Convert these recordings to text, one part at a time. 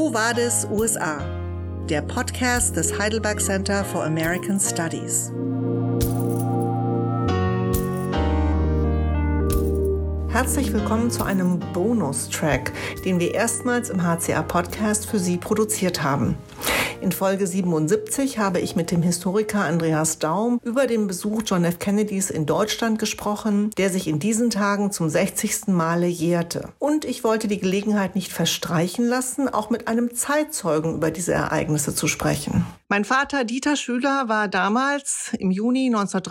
Quo Vadis USA, der Podcast des Heidelberg Center for American Studies. Herzlich willkommen zu einem Bonustrack, den wir erstmals im HCA-Podcast für Sie produziert haben. In Folge 77 habe ich mit dem Historiker Andreas Daum über den Besuch John F. Kennedys in Deutschland gesprochen, der sich in diesen Tagen zum 60. Male jährte. Und ich wollte die Gelegenheit nicht verstreichen lassen, auch mit einem Zeitzeugen über diese Ereignisse zu sprechen. Mein Vater Dieter Schüler war damals im Juni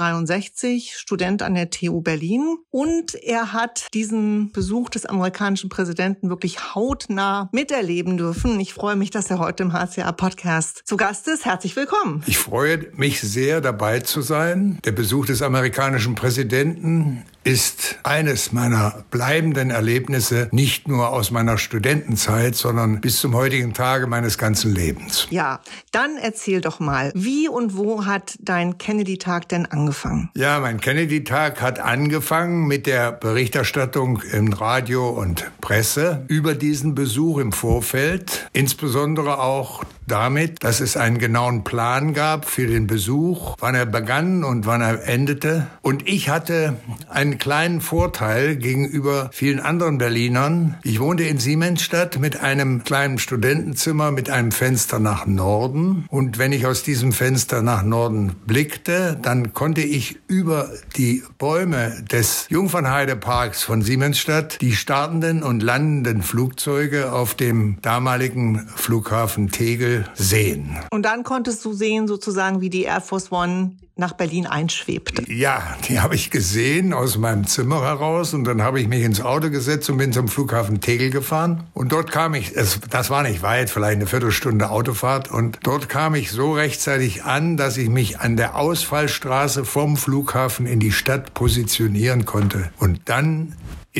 1963 Student an der TU Berlin und er hat diesen Besuch des amerikanischen Präsidenten wirklich hautnah miterleben dürfen. Ich freue mich, dass er heute im HCA-Podcast zu Gast ist. Herzlich willkommen. Ich freue mich sehr, dabei zu sein. Der Besuch des amerikanischen Präsidenten ist eines meiner bleibenden Erlebnisse, nicht nur aus meiner Studentenzeit, sondern bis zum heutigen Tage meines ganzen Lebens. Ja, dann erzähl doch mal, wie und wo hat dein Kennedy-Tag denn angefangen? Ja, mein Kennedy-Tag hat angefangen mit der Berichterstattung in Radio und Presse über diesen Besuch im Vorfeld, insbesondere auch damit, dass es einen genauen Plan gab für den Besuch, wann er begann und wann er endete. Und ich hatte einen kleinen Vorteil gegenüber vielen anderen Berlinern. Ich wohnte in Siemensstadt mit einem kleinen Studentenzimmer mit einem Fenster nach Norden. Und wenn ich aus diesem Fenster nach Norden blickte, dann konnte ich über die Bäume des Jungfernheideparks von Siemensstadt die startenden und landenden Flugzeuge auf dem damaligen Flughafen Tegel sehen. Und dann konntest du sehen, sozusagen, wie die Air Force One nach Berlin einschwebte. Ja, die habe ich gesehen aus meinem Zimmer heraus und dann habe ich mich ins Auto gesetzt und bin zum Flughafen Tegel gefahren. Und dort kam ich, das war nicht weit, vielleicht eine Viertelstunde Autofahrt, und dort kam ich so rechtzeitig an, dass ich mich an der Ausfallstraße vom Flughafen in die Stadt positionieren konnte. Und dann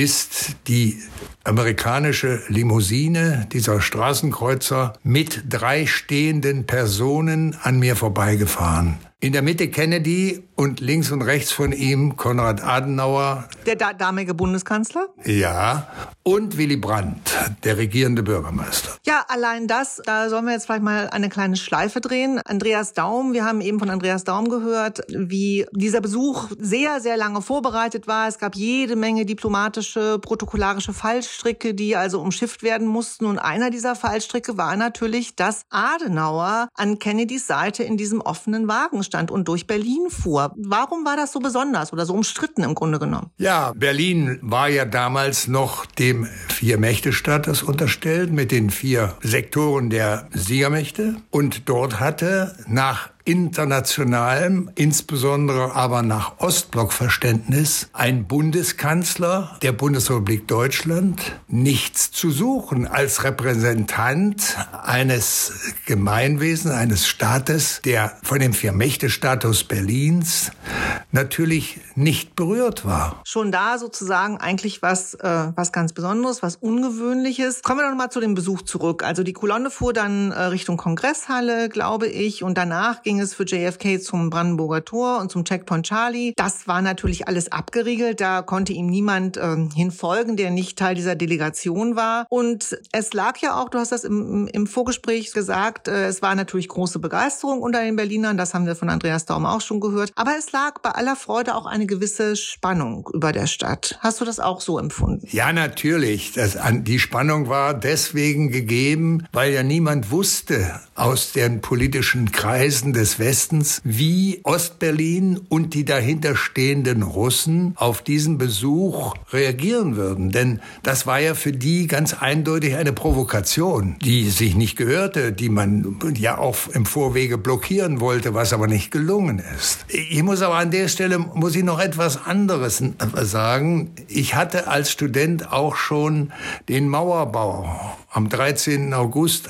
ist die amerikanische Limousine, dieser Straßenkreuzer, mit 3 stehenden Personen an mir vorbeigefahren. In der Mitte Kennedy und links und rechts von ihm Konrad Adenauer. Der damalige Bundeskanzler? Ja, und Willy Brandt, der regierende Bürgermeister. Ja, allein das, da sollen wir jetzt vielleicht mal eine kleine Schleife drehen. Andreas Daum, wir haben eben von Andreas Daum gehört, wie dieser Besuch sehr, sehr lange vorbereitet war. Es gab jede Menge diplomatische, protokollarische Fallstricke, die also umschifft werden mussten. Und einer dieser Fallstricke war natürlich, dass Adenauer an Kennedys Seite in diesem offenen Wagen stand und durch Berlin fuhr. Warum war das so besonders oder so umstritten im Grunde genommen? Ja, Berlin war ja damals noch dem Vier-Mächte-Status unterstellt mit den 4 Sektoren der Siegermächte. Und dort hatte nach internationalem, insbesondere aber nach Ostblockverständnis, ein Bundeskanzler der Bundesrepublik Deutschland nichts zu suchen als Repräsentant eines Gemeinwesens, eines Staates, der von dem Vier-Mächte-Status Berlins natürlich nicht berührt war. Schon da sozusagen eigentlich was ganz Besonderes, was Ungewöhnliches. Kommen wir noch mal zu dem Besuch zurück. Also die Kolonne fuhr dann Richtung Kongresshalle, glaube ich, und danach ging es für JFK zum Brandenburger Tor und zum Checkpoint Charlie. Das war natürlich alles abgeriegelt. Da konnte ihm niemand hinfolgen, der nicht Teil dieser Delegation war. Und es lag ja auch, du hast das im Vorgespräch gesagt, es war natürlich große Begeisterung unter den Berlinern. Das haben wir von Andreas Daum auch schon gehört. Aber es lag bei aller Freude auch eine gewisse Spannung über der Stadt. Hast du das auch so empfunden? Ja, natürlich. Die Spannung war deswegen gegeben, weil ja niemand wusste aus den politischen Kreisen des Westens, wie Ostberlin und die dahinterstehenden Russen auf diesen Besuch reagieren würden. Denn das war ja für die ganz eindeutig eine Provokation, die sich nicht gehörte, die man ja auch im Vorwege blockieren wollte, was aber nicht gelungen ist. Ich muss aber an der Stelle noch etwas anderes sagen. Ich hatte als Student auch schon den Mauerbau am 13. August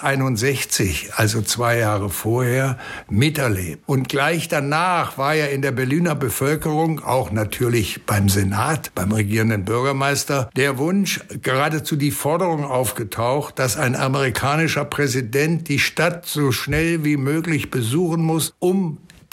61, also 2 Jahre vorher, miterlebt. Und gleich danach war ja in der Berliner Bevölkerung, auch natürlich beim Senat, beim regierenden Bürgermeister, der Wunsch, geradezu die Forderung aufgetaucht, dass ein amerikanischer Präsident die Stadt so schnell wie möglich besuchen muss, um der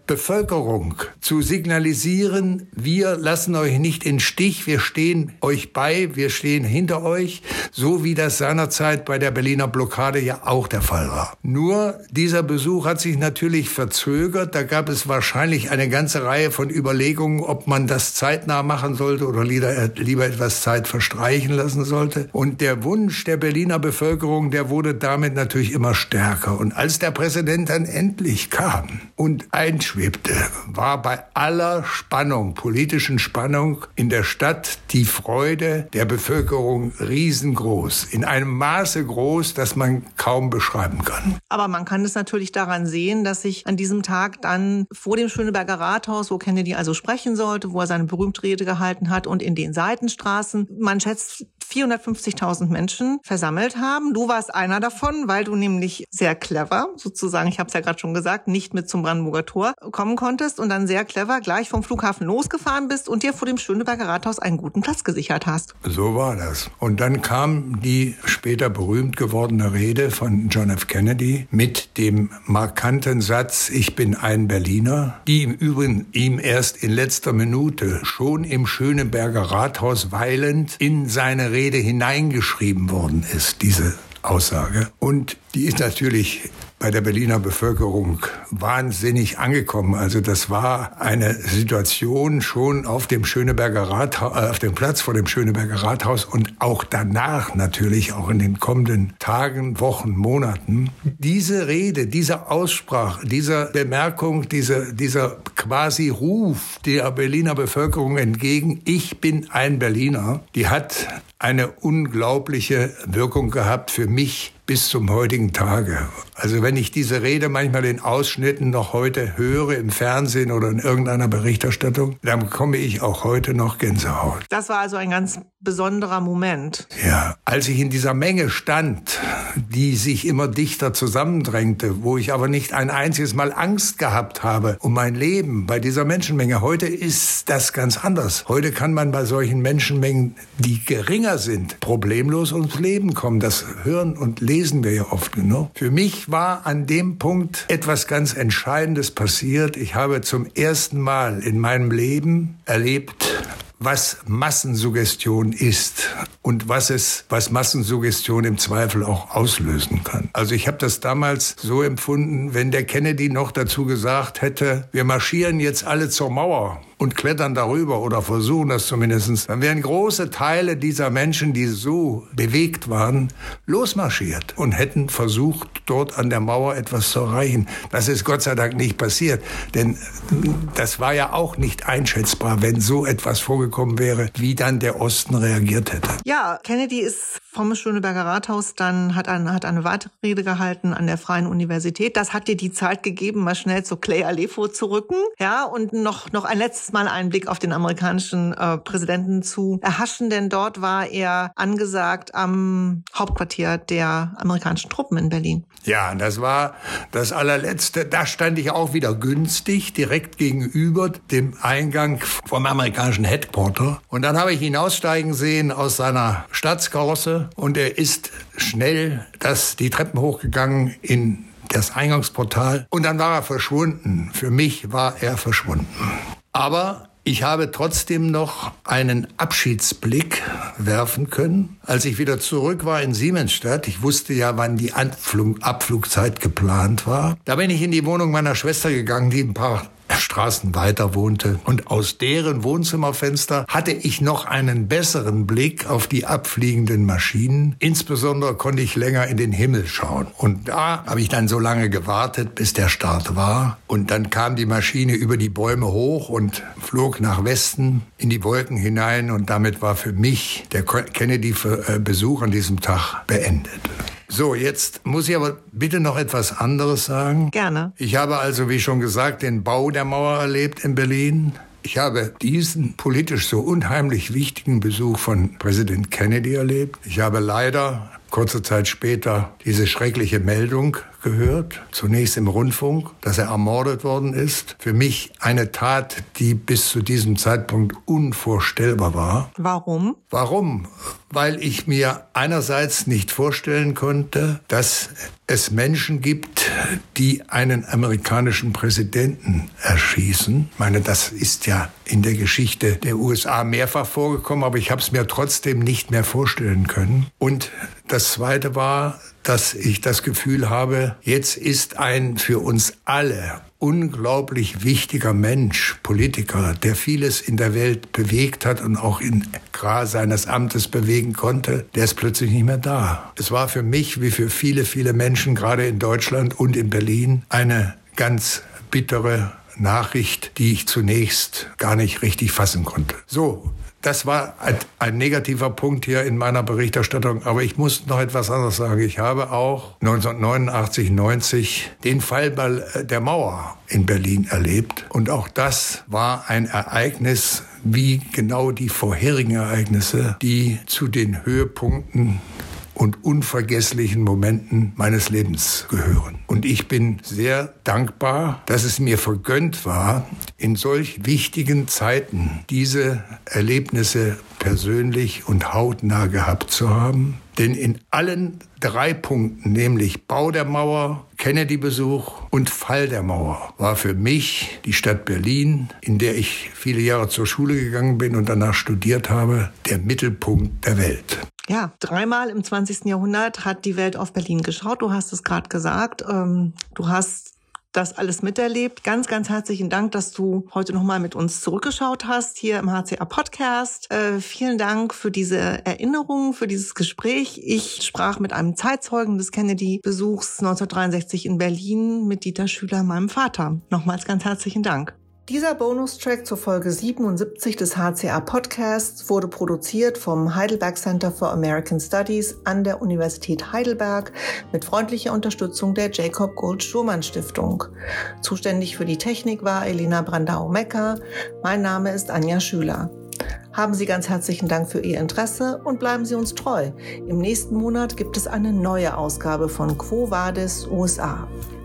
Bevölkerung zu signalisieren, wir lassen euch nicht in Stich, wir stehen euch bei, wir stehen hinter euch, so wie das seinerzeit bei der Berliner Blockade ja auch der Fall war. Nur dieser Besuch hat sich natürlich verzögert, da gab es wahrscheinlich eine ganze Reihe von Überlegungen, ob man das zeitnah machen sollte oder lieber etwas Zeit verstreichen lassen sollte. Und der Wunsch der Berliner Bevölkerung, der wurde damit natürlich immer stärker. Und als der Präsident dann endlich kam und einschwebte, war bei aller Spannung, politischen Spannung in der Stadt die Freude der Bevölkerung riesengroß. In einem Maße groß, das man kaum beschreiben kann. Aber man kann es natürlich daran sehen, dass sich an diesem Tag dann vor dem Schöneberger Rathaus, wo Kennedy also sprechen sollte, wo er seine berühmte Rede gehalten hat, und in den Seitenstraßen, man schätzt 450.000 Menschen versammelt haben. Du warst einer davon, weil du nämlich sehr clever, sozusagen, ich habe es ja gerade schon gesagt, nicht mit zum Brandenburger Tor kommen konntest und dann sehr clever gleich vom Flughafen losgefahren bist und dir vor dem Schöneberger Rathaus einen guten Platz gesichert hast. So war das. Und dann kam die später berühmt gewordene Rede von John F. Kennedy mit dem markanten Satz, ich bin ein Berliner, die im Übrigen ihm erst in letzter Minute schon im Schöneberger Rathaus weilend in seine Rede hineingeschrieben worden ist, diese Aussage. Und die ist natürlich bei der Berliner Bevölkerung wahnsinnig angekommen. Also das war eine Situation schon auf dem Schöneberger Rathaus, auf dem Platz vor dem Schöneberger Rathaus und auch danach natürlich, auch in den kommenden Tagen, Wochen, Monaten. Diese Rede, diese Aussprache, diese Bemerkung, dieser quasi Ruf der Berliner Bevölkerung entgegen, ich bin ein Berliner, die hat eine unglaubliche Wirkung gehabt für mich bis zum heutigen Tage. Also wenn ich diese Rede manchmal in Ausschnitten noch heute höre, im Fernsehen oder in irgendeiner Berichterstattung, dann bekomme ich auch heute noch Gänsehaut. Das war also ein ganz besonderer Moment. Ja, als ich in dieser Menge stand, die sich immer dichter zusammendrängte, wo ich aber nicht ein einziges Mal Angst gehabt habe um mein Leben bei dieser Menschenmenge. Heute ist das ganz anders. Heute kann man bei solchen Menschenmengen, die geringer sind, problemlos ums Leben kommen. Das hören und lesen wir ja oft genug. Für mich war an dem Punkt etwas ganz Entscheidendes passiert. Ich habe zum ersten Mal in meinem Leben erlebt, was Massensuggestion ist und was Massensuggestion im Zweifel auch auslösen kann. Also ich habe das damals so empfunden, wenn der Kennedy noch dazu gesagt hätte, wir marschieren jetzt alle zur Mauer und klettern darüber oder versuchen das zumindest, dann wären große Teile dieser Menschen, die so bewegt waren, losmarschiert und hätten versucht, dort an der Mauer etwas zu erreichen. Das ist Gott sei Dank nicht passiert, denn das war ja auch nicht einschätzbar, wenn so etwas vorgekommen wäre, wie dann der Osten reagiert hätte. Ja, Kennedy ist vom Schöneberger Rathaus dann hat eine weitere Rede gehalten an der Freien Universität. Das hat dir die Zeit gegeben, mal schnell zu Clay Alefo zu rücken, ja, und noch ein letztes Mal einen Blick auf den amerikanischen Präsidenten zu erhaschen, denn dort war er angesagt am Hauptquartier der amerikanischen Truppen in Berlin. Ja, das war das allerletzte. Da stand ich auch wieder günstig, direkt gegenüber dem Eingang vom amerikanischen Headquarter. Und dann habe ich ihn aussteigen sehen aus seiner Staatskarosse und er ist schnell die Treppen hochgegangen in das Eingangsportal und dann war er verschwunden. Für mich war er verschwunden. Aber ich habe trotzdem noch einen Abschiedsblick werfen können. Als ich wieder zurück war in Siemensstadt, ich wusste ja, wann die Abflugzeit geplant war, da bin ich in die Wohnung meiner Schwester gegangen, die ein paar Straßen weiter wohnte. Und aus deren Wohnzimmerfenster hatte ich noch einen besseren Blick auf die abfliegenden Maschinen. Insbesondere konnte ich länger in den Himmel schauen. Und da habe ich dann so lange gewartet, bis der Start war. Und dann kam die Maschine über die Bäume hoch und flog nach Westen in die Wolken hinein. Und damit war für mich der Kennedy-Besuch an diesem Tag beendet. So, jetzt muss ich aber bitte noch etwas anderes sagen. Gerne. Ich habe also, wie schon gesagt, den Bau der Mauer erlebt in Berlin. Ich habe diesen politisch so unheimlich wichtigen Besuch von Präsident Kennedy erlebt. Ich habe leider kurze Zeit später diese schreckliche Meldung gehört, zunächst im Rundfunk, dass er ermordet worden ist. Für mich eine Tat, die bis zu diesem Zeitpunkt unvorstellbar war. Warum? Warum? Weil ich mir einerseits nicht vorstellen konnte, dass es Menschen gibt, die einen amerikanischen Präsidenten erschießen. Ich meine, das ist ja in der Geschichte der USA mehrfach vorgekommen, aber ich habe es mir trotzdem nicht mehr vorstellen können. Und das Zweite war, dass ich das Gefühl habe, jetzt ist ein für uns alle unglaublich wichtiger Mensch, Politiker, der vieles in der Welt bewegt hat und auch in Gras seines Amtes bewegen konnte, der ist plötzlich nicht mehr da. Es war für mich, wie für viele, viele Menschen, gerade in Deutschland und in Berlin, eine ganz bittere Nachricht, die ich zunächst gar nicht richtig fassen konnte. So, das war ein negativer Punkt hier in meiner Berichterstattung, aber ich muss noch etwas anderes sagen. Ich habe auch 1989, 90 den Fall der Mauer in Berlin erlebt. Und auch das war ein Ereignis, wie genau die vorherigen Ereignisse, die zu den Höhepunkten und unvergesslichen Momenten meines Lebens gehören. Und ich bin sehr dankbar, dass es mir vergönnt war, in solch wichtigen Zeiten diese Erlebnisse persönlich und hautnah gehabt zu haben. Denn in allen 3 Punkten, nämlich Bau der Mauer, Kennedy-Besuch und Fall der Mauer, war für mich die Stadt Berlin, in der ich viele Jahre zur Schule gegangen bin und danach studiert habe, der Mittelpunkt der Welt. Ja, 3-mal im 20. Jahrhundert hat die Welt auf Berlin geschaut. Du hast es gerade gesagt. Du hast das alles miterlebt. Ganz, ganz herzlichen Dank, dass du heute nochmal mit uns zurückgeschaut hast, hier im HCA-Podcast. Vielen Dank für diese Erinnerung, für dieses Gespräch. Ich sprach mit einem Zeitzeugen des Kennedy-Besuchs 1963 in Berlin mit Dieter Schüler, meinem Vater. Nochmals ganz herzlichen Dank. Dieser Bonustrack zur Folge 77 des HCA-Podcasts wurde produziert vom Heidelberg Center for American Studies an der Universität Heidelberg mit freundlicher Unterstützung der Jacob Gold-Schurmann Stiftung. Zuständig für die Technik war Elena Brandau-Mecker. Mein Name ist Anja Schüler. Haben Sie ganz herzlichen Dank für Ihr Interesse und bleiben Sie uns treu. Im nächsten Monat gibt es eine neue Ausgabe von Quo Vadis USA.